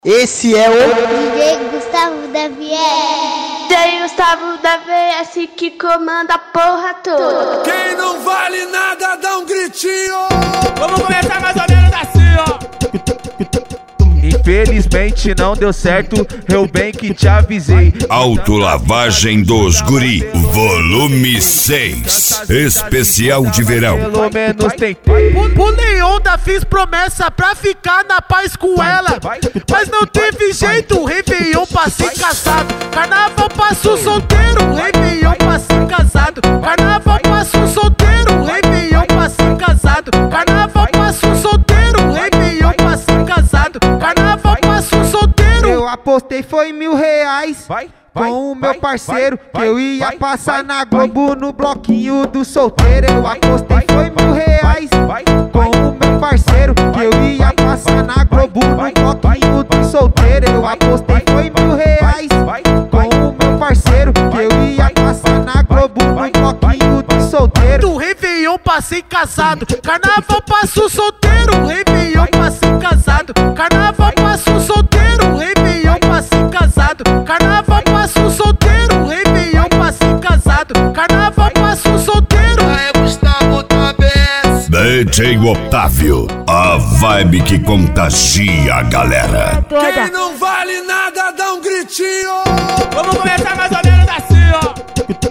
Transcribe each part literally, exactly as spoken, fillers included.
Esse é o D J Gustavo da V S. D J Gustavo da V S que comanda a porra toda. Quem não vale nada dá um gritinho. Vamos começar mais ou menos assim, ó. Infelizmente não deu certo, eu bem que te avisei. Autolavagem dos Guri, volume seis, especial de verão. Pelo menos tentei. Pulei onda, fiz promessa pra ficar na paz com ela, mas não teve jeito, Réveillon passei casado. Carnaval passo solteiro, Réveillon passei casado. Carnaval passo solteiro, Réveillon passei casado. Carnaval passo solteiro, Réveillon passei casado. Carnaval passo solteiro. Eu apostei foi mil reais Vai, com vai, o meu vai, parceiro vai, que eu vai, ia vai, passar vai, na vai, Globo no bloquinho do solteiro. Eu apostei foi mil reais vai, com o meu parceiro que eu ia passar na Globo no bloquinho do solteiro. Eu apostei foi mil reais com o meu parceiro que eu ia passar na Globo no bloquinho do solteiro. Do Réveillon passei casado. Carnaval passo solteiro, Réveillon passei casado. Carnaval passo solteiro, Réveillon passei casado. Carnaval passo solteiro, Réveillon passei casado. Carnaval passo solteiro. É Gustavo da V S. D J Otávio, a vibe que contagia a galera. Quem não vale nada dá um gritinho. Vamos começar mais ou menos assim, ó.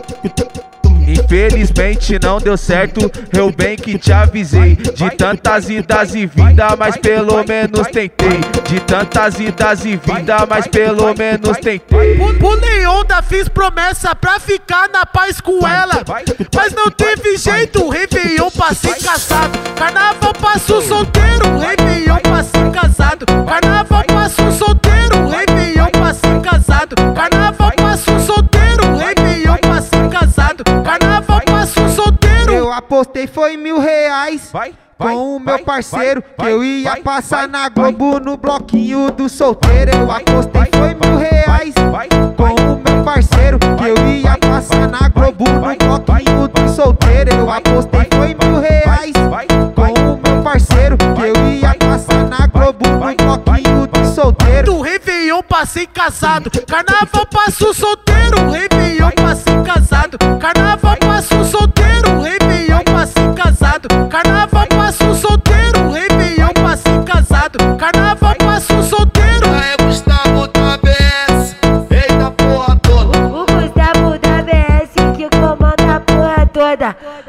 Infelizmente não deu certo, eu bem que te avisei. De tantas idas e vindas, mas pelo menos tentei. De tantas idas e vindas, mas pelo menos tentei. Pulei onda, fiz promessa pra ficar na paz com ela, mas não teve jeito, Réveillon passei casado. Carnaval passo solteiro, Réveillon passei casado. Carnaval passo solteiro, Réveillon passei casado. Carnaval passo solteiro, Réveillon passei casado. Carnaval passo solteiro. Eu apostei foi mil reais Vai, com o meu vai, parceiro vai, que eu ia vai, passar vai, na vai, Globo no bloquinho do solteiro. Eu apostei foi mil reais com o meu parceiro que eu ia passar na Globo no bloquinho do solteiro. Eu apostei foi mil reais com o meu parceiro que eu ia passar na Globo no bloquinho do solteiro. Do Réveillon passei casado. Carnaval passo solteiro, Réveillon passei casado. Carnaval passo solteiro, Réveillon passei casado. Carnaval passo solteiro, Réveillon passei casado. Carnaval passo solteiro. É Gustavo da V S. Eita porra toda. O Gustavo da V S que comanda a porra toda.